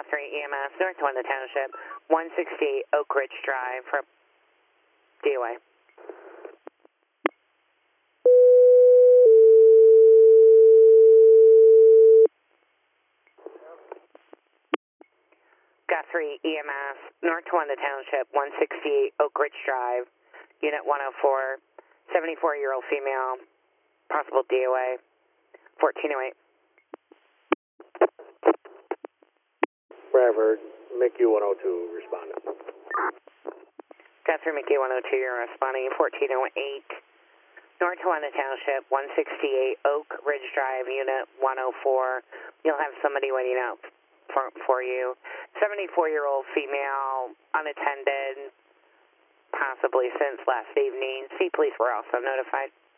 Guthrie EMS, North One, the Township, 168 Oak Ridge Drive for DOA. Guthrie EMS, North One, the Township, 168 Oak Ridge Drive, Unit 104, 74-year-old female, possible DOA, 1408. Bradford, MICU 102 responding. Guthrie McGee 102, you're responding, 1408. North One, the Township, 168 Oak Ridge Drive, Unit 104. You'll have somebody waiting out for you. 74-year-old female, unattended, possibly since last evening. Sea Police were also notified.